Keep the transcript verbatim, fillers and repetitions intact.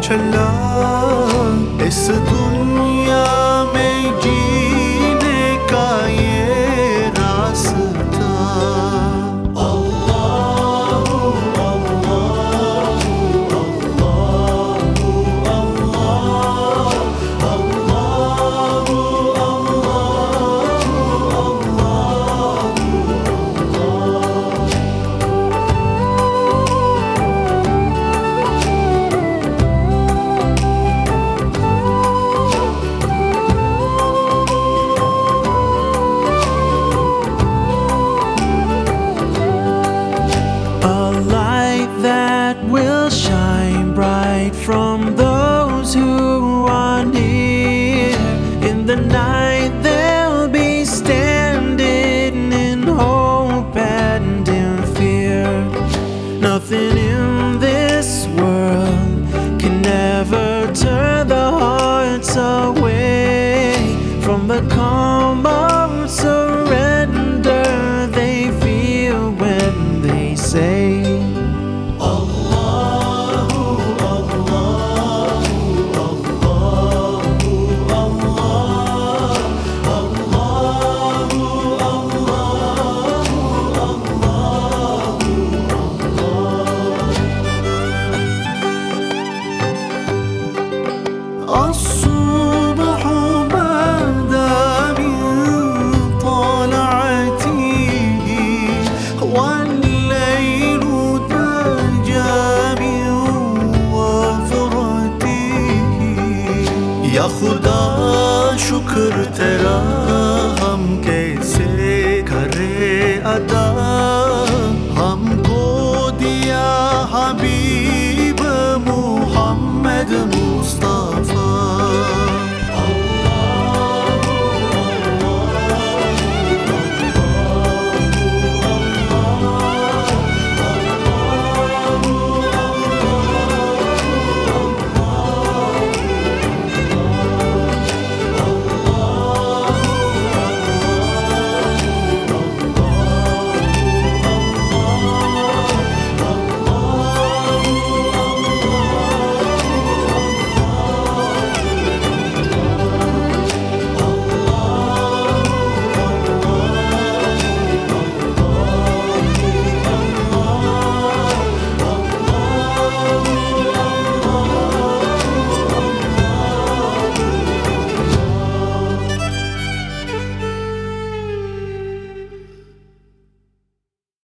चला इस दुनिया में जीने का ये रास्ता। अल्लाह अल्लाह अल्लाह अल्लाह that will shine bright from those who are near. In the night they'll be standing in hope and in fear. Nothing in this world can ever turn the hearts away from the calm of surrender they feel when they say الصبح بدا من طلعته والليل دجى من وفرته. या खुदा शुक्र तेरा हम कैसे करे अदा